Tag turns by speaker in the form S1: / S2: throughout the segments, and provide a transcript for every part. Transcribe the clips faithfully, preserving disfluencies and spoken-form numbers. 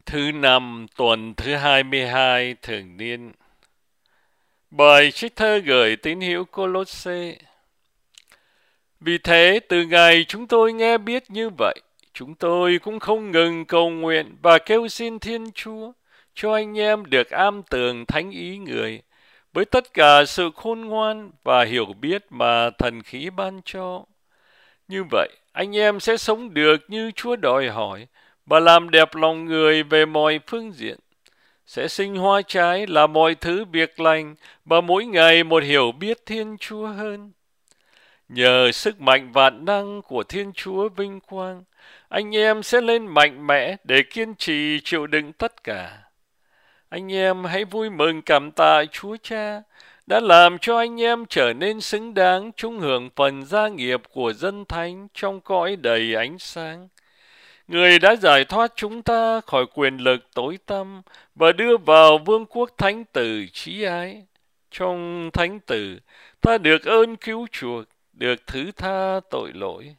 S1: Thứ năm tuần thứ hai mươi hai thường niên. Bài trích thơ gửi tín hữu Cô-lốt-xê. Vì thế, từ ngày chúng tôi nghe biết như vậy, chúng tôi cũng không ngừng cầu nguyện và kêu xin Thiên Chúa cho anh em được am tường thánh ý người, với tất cả sự khôn ngoan và hiểu biết mà thần khí ban cho. Như vậy, anh em sẽ sống được như Chúa đòi hỏi và làm đẹp lòng người về mọi phương diện, sẽ sinh hoa trái là mọi thứ việc lành và mỗi ngày một hiểu biết Thiên Chúa hơn. Nhờ sức mạnh vạn năng của Thiên Chúa vinh quang, anh em sẽ lên mạnh mẽ để kiên trì chịu đựng tất cả. Anh em hãy vui mừng cảm tạ Chúa Cha đã làm cho anh em trở nên xứng đáng chung hưởng phần gia nghiệp của dân thánh trong cõi đầy ánh sáng. Người đã giải thoát chúng ta khỏi quyền lực tối tăm và đưa vào vương quốc thánh tử trí ái. Trong thánh tử, ta được ơn cứu chuộc, được thứ tha tội lỗi.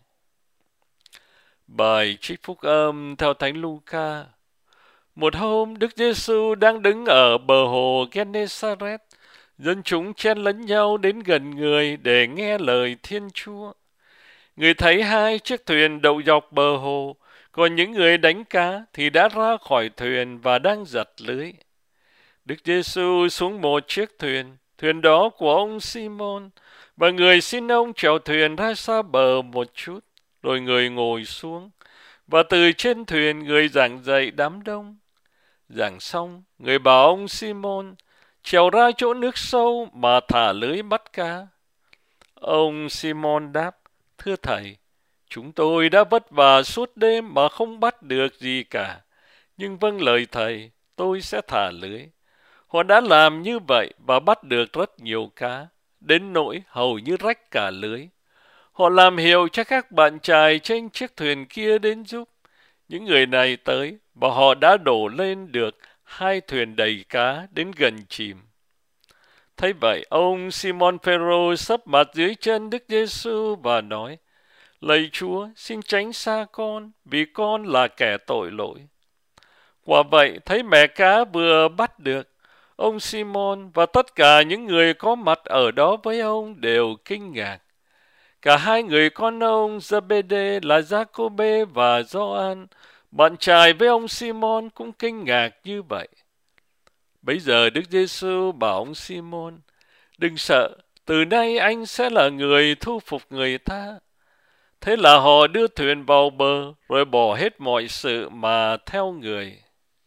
S1: Bài trích phúc âm theo Thánh Luca. Một hôm, Đức Giêsu đang đứng ở bờ hồ Gennesaret. Dân chúng chen lấn nhau đến gần người để nghe lời Thiên Chúa. Người thấy hai chiếc thuyền đậu dọc bờ hồ, còn những người đánh cá thì đã ra khỏi thuyền và đang giật lưới. Đức Giêsu xuống một chiếc thuyền, thuyền đó của ông Simon, và người xin ông chèo thuyền ra xa bờ một chút, rồi người ngồi xuống, và từ trên thuyền người giảng dạy đám đông. Giảng xong, người bảo ông Simon chèo ra chỗ nước sâu mà thả lưới bắt cá. Ông Simon đáp: Thưa thầy, chúng tôi đã vất vả suốt đêm mà không bắt được gì cả. Nhưng vâng lời thầy, tôi sẽ thả lưới. Họ đã làm như vậy và bắt được rất nhiều cá, đến nỗi hầu như rách cả lưới. Họ làm hiệu cho các bạn chài trên chiếc thuyền kia đến giúp. Những người này tới và họ đã đổ lên được hai thuyền đầy cá đến gần chìm. Thấy vậy, ông Simon Phêrô sấp mặt dưới chân Đức Giêsu và nói: Lạy Chúa, xin tránh xa con, vì con là kẻ tội lỗi. Quả vậy, thấy mẻ cá vừa bắt được, ông Simon và tất cả những người có mặt ở đó với ông đều kinh ngạc. Cả hai người con ông Giê-bê-đê là Gia-cô-bê và Gioan, bạn trai với ông Simon, cũng kinh ngạc như vậy. Bấy giờ Đức Giêsu bảo ông Simon: Đừng sợ, từ nay anh sẽ là người thu phục người ta. Thế là họ đưa thuyền vào bờ, rồi bỏ hết mọi sự mà theo người.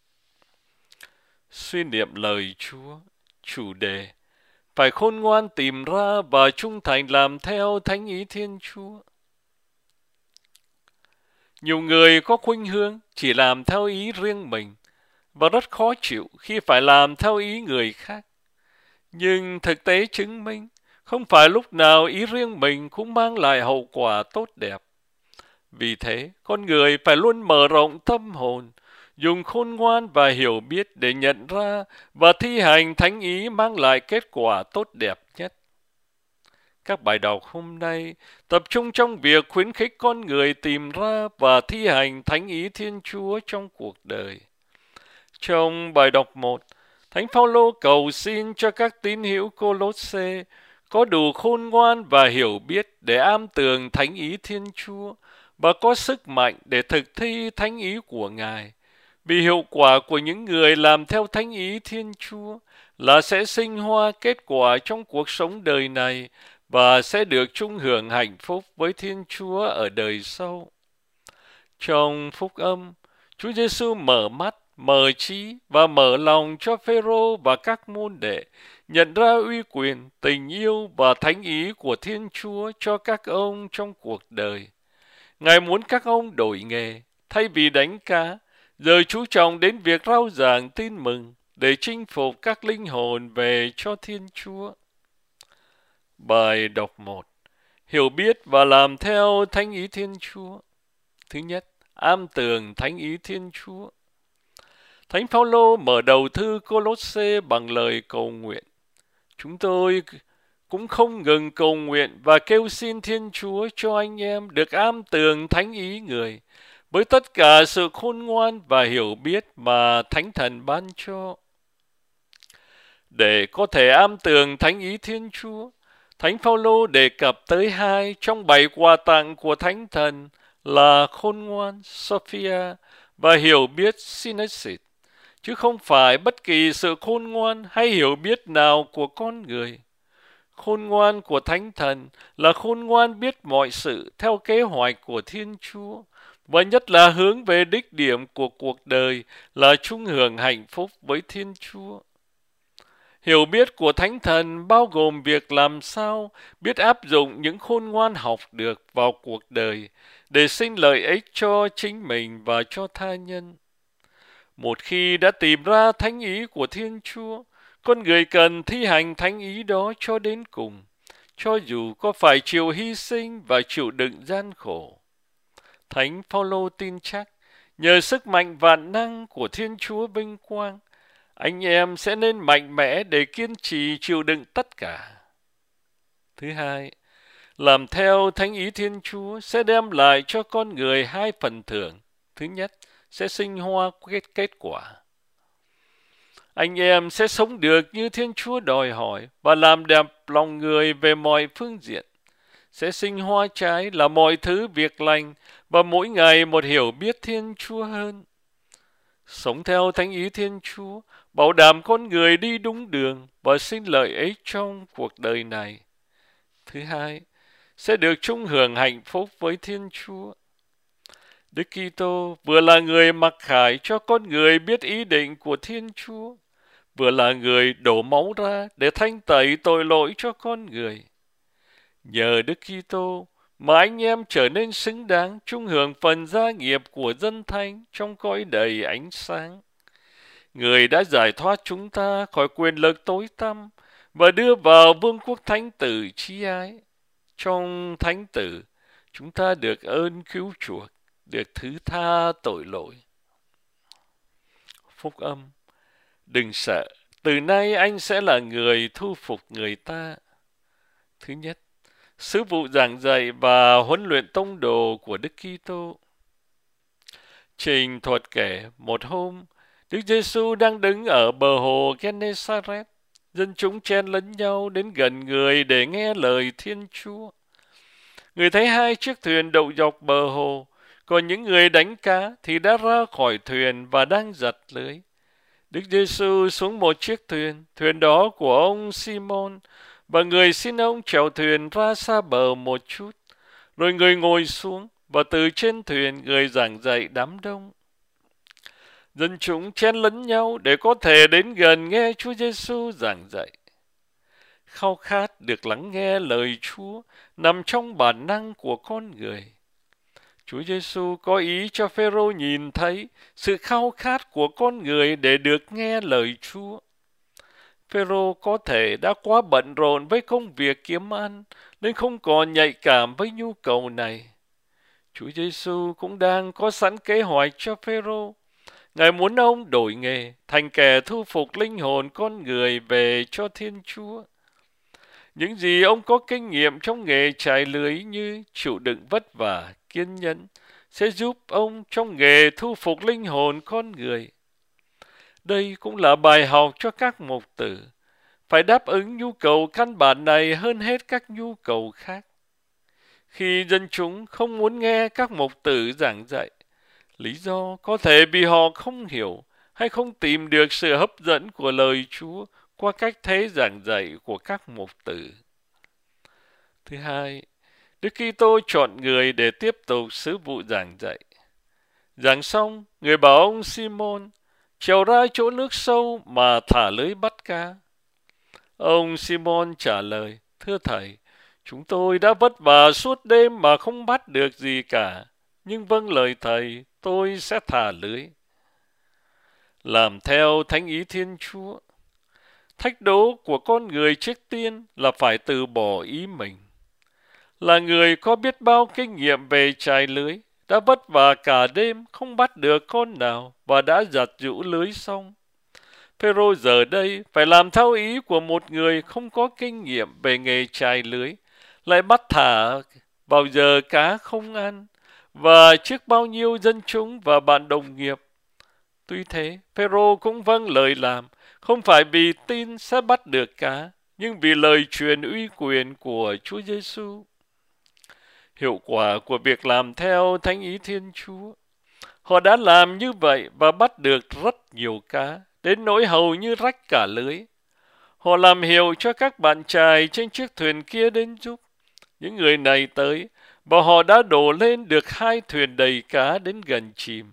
S1: Suy niệm lời Chúa. Chủ đề: phải khôn ngoan tìm ra và trung thành làm theo thánh ý Thiên Chúa. Nhiều người có khuynh hướng chỉ làm theo ý riêng mình và rất khó chịu khi phải làm theo ý người khác. Nhưng thực tế chứng minh không phải lúc nào ý riêng mình cũng mang lại hậu quả tốt đẹp. Vì thế, con người phải luôn mở rộng tâm hồn, dùng khôn ngoan và hiểu biết để nhận ra và thi hành thánh ý mang lại kết quả tốt đẹp nhất. Các bài đọc hôm nay tập trung trong việc khuyến khích con người tìm ra và thi hành thánh ý Thiên Chúa trong cuộc đời. Trong bài đọc một, Thánh Phaolô cầu xin cho các tín hữu Cô-lốt-xê có đủ khôn ngoan và hiểu biết để am tường thánh ý Thiên Chúa và có sức mạnh để thực thi thánh ý của Ngài. Vì hiệu quả của những người làm theo thánh ý Thiên Chúa là sẽ sinh hoa kết quả trong cuộc sống đời này và sẽ được chung hưởng hạnh phúc với Thiên Chúa ở đời sau. Trong phúc âm, Chúa Giêsu mở mắt, mở trí và mở lòng cho Phêrô và các môn đệ nhận ra uy quyền, tình yêu và thánh ý của Thiên Chúa cho các ông trong cuộc đời. Ngài muốn các ông đổi nghề, thay vì đánh cá, giờ chú trọng đến việc rao giảng tin mừng để chinh phục các linh hồn về cho Thiên Chúa. Bài đọc một. Hiểu biết và làm theo thánh ý Thiên Chúa. Thứ nhất, am tường thánh ý Thiên Chúa. Thánh Phaolô mở đầu thư Cô-lốt-xê bằng lời cầu nguyện. Chúng tôi cũng không ngừng cầu nguyện và kêu xin Thiên Chúa cho anh em được am tường thánh ý người với tất cả sự khôn ngoan và hiểu biết mà Thánh Thần ban cho. Để có thể am tường thánh ý Thiên Chúa, Thánh Phaolô đề cập tới hai trong bảy quà tặng của Thánh Thần là khôn ngoan Sophia và hiểu biết Synesis, chứ không phải bất kỳ sự khôn ngoan hay hiểu biết nào của con người. Khôn ngoan của Thánh Thần là khôn ngoan biết mọi sự theo kế hoạch của Thiên Chúa, và nhất là hướng về đích điểm của cuộc đời là chung hưởng hạnh phúc với Thiên Chúa. Hiểu biết của Thánh Thần bao gồm việc làm sao biết áp dụng những khôn ngoan học được vào cuộc đời để sinh lợi ích cho chính mình và cho tha nhân. Một khi đã tìm ra thánh ý của Thiên Chúa, con người cần thi hành thánh ý đó cho đến cùng, cho dù có phải chịu hy sinh và chịu đựng gian khổ. Thánh Phaolô tin chắc, nhờ sức mạnh vạn năng của Thiên Chúa vinh quang, anh em sẽ nên mạnh mẽ để kiên trì chịu đựng tất cả. Thứ hai, làm theo thánh ý Thiên Chúa sẽ đem lại cho con người hai phần thưởng. Thứ nhất, sẽ sinh hoa kết kết quả. Anh em sẽ sống được như Thiên Chúa đòi hỏi và làm đẹp lòng người về mọi phương diện. Sẽ sinh hoa trái là mọi thứ việc lành và mỗi ngày một hiểu biết Thiên Chúa hơn. Sống theo thánh ý Thiên Chúa, bảo đảm con người đi đúng đường và sinh lợi ích trong cuộc đời này. Thứ hai, sẽ được chung hưởng hạnh phúc với Thiên Chúa. Đức Kitô vừa là người mặc khải cho con người biết ý định của Thiên Chúa, vừa là người đổ máu ra để thanh tẩy tội lỗi cho con người. Nhờ Đức Kitô mà anh em trở nên xứng đáng chung hưởng phần gia nghiệp của dân thánh trong cõi đầy ánh sáng. Người đã giải thoát chúng ta khỏi quyền lực tối tăm và đưa vào vương quốc thánh tử chí ái. Trong thánh tử, chúng ta được ơn cứu chuộc, được thứ tha tội lỗi. Phúc âm: đừng sợ, từ nay anh sẽ là người thu phục người ta. Thứ nhất, sứ vụ giảng dạy và huấn luyện tông đồ của Đức Kitô. Trình thuật kể một hôm, Đức Giêsu đang đứng ở bờ hồ Gennesaret. Dân chúng chen lấn nhau đến gần người để nghe lời Thiên Chúa. Người thấy hai chiếc thuyền đậu dọc bờ hồ, còn những người đánh cá thì đã ra khỏi thuyền và đang giặt lưới. Đức Giêsu xuống một chiếc thuyền, thuyền đó của ông Simon, và người xin ông chèo thuyền ra xa bờ một chút. Rồi người ngồi xuống, và từ trên thuyền người giảng dạy đám đông. Dân chúng chen lấn nhau để có thể đến gần nghe Chúa Giêsu giảng dạy. Khao khát được lắng nghe lời Chúa nằm trong bản năng của con người. Chúa Giêsu có ý cho Phêrô nhìn thấy sự khao khát của con người để được nghe lời Chúa. Phêrô có thể đã quá bận rộn với công việc kiếm ăn nên không còn nhạy cảm với nhu cầu này. Chúa Giêsu cũng đang có sẵn kế hoạch cho Phêrô. Ngài muốn ông đổi nghề thành kẻ thu phục linh hồn con người về cho Thiên Chúa. Những gì ông có kinh nghiệm trong nghề chài lưới như chịu đựng vất vả, kiên nhẫn sẽ giúp ông trong nghề thu phục linh hồn con người. Đây cũng là bài học cho các mục tử, phải đáp ứng nhu cầu căn bản này hơn hết các nhu cầu khác. Khi dân chúng không muốn nghe các mục tử giảng dạy, lý do có thể vì họ không hiểu hay không tìm được sự hấp dẫn của lời Chúa qua cách thế giảng dạy của các mục tử. Thứ hai, Đức Kitô chọn người để tiếp tục sứ vụ giảng dạy. Giảng xong, người bảo ông Simon trèo ra chỗ nước sâu mà thả lưới bắt cá. Ông Simon trả lời: thưa thầy, chúng tôi đã vất vả suốt đêm mà không bắt được gì cả, nhưng vâng lời thầy, tôi sẽ thả lưới. Làm theo thánh ý Thiên Chúa. Thách đố của con người trước tiên là phải từ bỏ ý mình. Là người có biết bao kinh nghiệm về chài lưới, đã vất vả cả đêm không bắt được con nào và đã giặt giũ lưới xong. Phêrô giờ đây phải làm theo ý của một người không có kinh nghiệm về nghề chài lưới, lại bắt thả vào giờ cá không ăn, và trước bao nhiêu dân chúng và bạn đồng nghiệp. Tuy thế, Phêrô cũng vâng lời làm, không phải vì tin sẽ bắt được cá, nhưng vì lời truyền uy quyền của Chúa Giêsu. Hiệu quả của việc làm theo thánh ý Thiên Chúa. Họ đã làm như vậy và bắt được rất nhiều cá, đến nỗi hầu như rách cả lưới. Họ làm hiệu cho các bạn chài trên chiếc thuyền kia đến giúp. Những người này tới, và họ đã đổ lên được hai thuyền đầy cá đến gần chìm.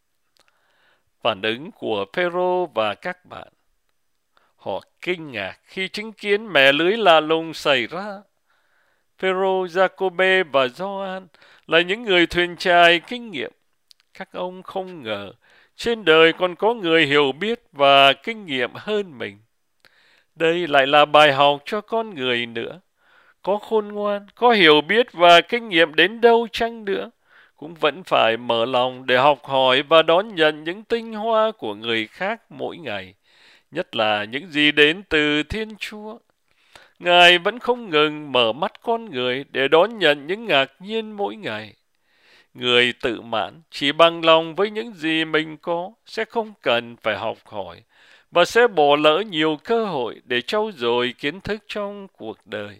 S1: Phản ứng của Phêrô và các bạn. Họ kinh ngạc khi chứng kiến mẻ lưới lạ lùng xảy ra. Phêrô, Giacôbê và Gioan là những người thuyền chài kinh nghiệm. Các ông không ngờ trên đời còn có người hiểu biết và kinh nghiệm hơn mình. Đây lại là bài học cho con người nữa. Có khôn ngoan, có hiểu biết và kinh nghiệm đến đâu chăng nữa, cũng vẫn phải mở lòng để học hỏi và đón nhận những tinh hoa của người khác mỗi ngày, nhất là những gì đến từ Thiên Chúa. Ngài vẫn không ngừng mở mắt con người để đón nhận những ngạc nhiên mỗi ngày. Người tự mãn, chỉ bằng lòng với những gì mình có, sẽ không cần phải học hỏi, và sẽ bỏ lỡ nhiều cơ hội để trau dồi kiến thức trong cuộc đời.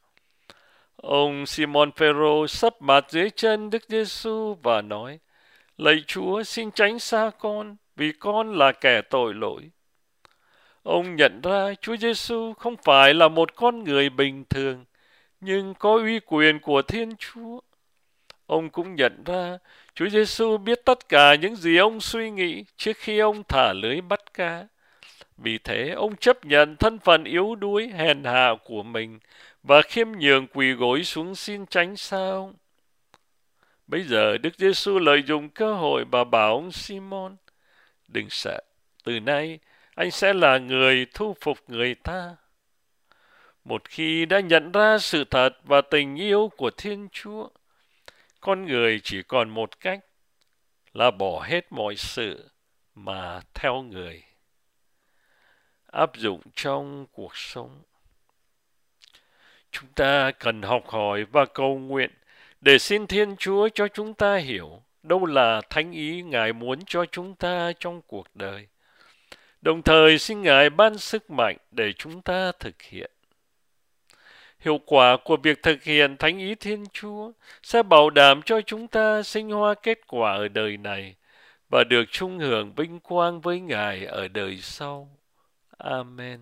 S1: Ông Simon Phêrô sấp mặt dưới chân Đức Giêsu và nói: Lạy Chúa, xin tránh xa con, vì con là kẻ tội lỗi. Ông nhận ra Chúa Giêsu không phải là một con người bình thường, nhưng có uy quyền của Thiên Chúa. Ông cũng nhận ra Chúa Giêsu biết tất cả những gì ông suy nghĩ trước khi ông thả lưới bắt cá. Vì thế, ông chấp nhận thân phận yếu đuối, hèn hạ của mình và khiêm nhường quỳ gối xuống xin tránh xa ông. Bây giờ, Đức Giêsu lợi dụng cơ hội và bảo ông Simon: Đừng sợ, từ nay anh sẽ là người thu phục người ta. Một khi đã nhận ra sự thật và tình yêu của Thiên Chúa, con người chỉ còn một cách là bỏ hết mọi sự mà theo người. Áp dụng trong cuộc sống. Chúng ta cần học hỏi và cầu nguyện để xin Thiên Chúa cho chúng ta hiểu đâu là thánh ý Ngài muốn cho chúng ta trong cuộc đời. Đồng thời xin Ngài ban sức mạnh để chúng ta thực hiện. Hiệu quả của việc thực hiện thánh ý Thiên Chúa sẽ bảo đảm cho chúng ta sinh hoa kết quả ở đời này và được chung hưởng vinh quang với Ngài ở đời sau. Amen.